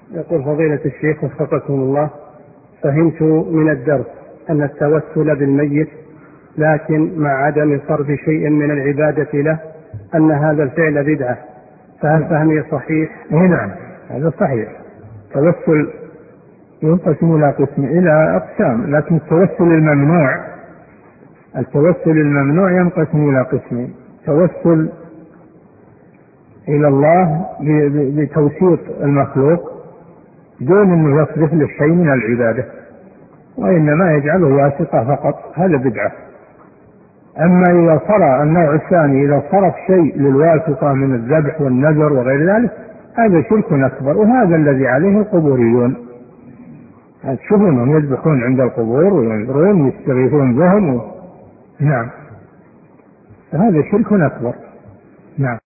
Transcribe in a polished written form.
يقول فضيلة الشيخ وفقكم الله، فهمت من الدرس أن التوسل بالميت لكن مع عدم صرف شيء من العبادة له أن هذا الفعل بدعة، فهل فهمي صحيح؟ نعم هذا صحيح. التوسل ينقسم إلى أقسام، لكن التوسل الممنوع ينقسم إلى قسمين: توسل إلى الله بتوسيط المخلوق دون أن يصرف له شيء من العبادة، وإنما يجعله واسطة فقط، هذا بدعة. أما إذا صار النوع الثاني، إذا صرف شيء للواسطة من الذبح والنذر وغير ذلك، هذا شرك أكبر، وهذا الذي عليه القبوريون. تشوفونهم يذبحون عند القبور وينذرون ويستغيثون بهم نعم، هذا شرك أكبر. نعم.